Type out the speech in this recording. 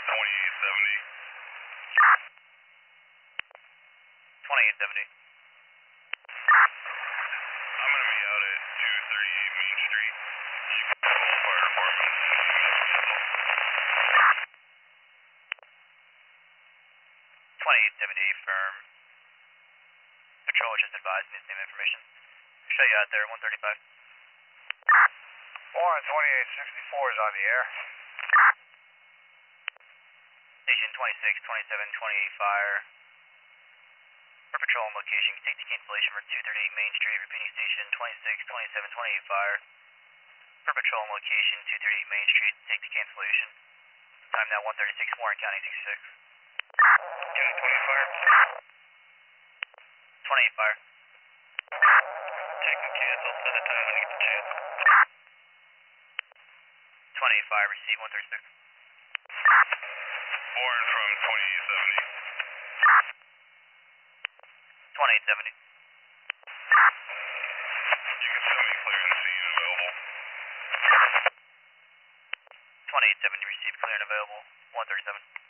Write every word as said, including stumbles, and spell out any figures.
twenty-eight seventy. twenty-eight seventy. I'm going to be out at two thirty-eight Main Street. Fire department. twenty-eight seventy, firm. Patrol just advised me the same information. Show you out there, one thirty-five. Warren twenty-eight sixty-four is on the air. Station twenty-six, twenty-seven, twenty-eight fire. For patrol and location, take the cancellation for two thirty-eight Main Street, repeating station twenty-six, twenty-seven, twenty-eight fire. For patrol and location, two thirty-eight Main Street, take the cancellation. Time now one thirty-six, Warren County sixty-six. Unit twenty fire. twenty-eight fire. Take the cancel, send it down when you get the chance. twenty-eight fire, receive one thirty-six. Warren from twenty-eight seventy. twenty-eight seventy. You can send me clear and scene available. twenty-eight seventy, receive clear and available, one thirty-seven.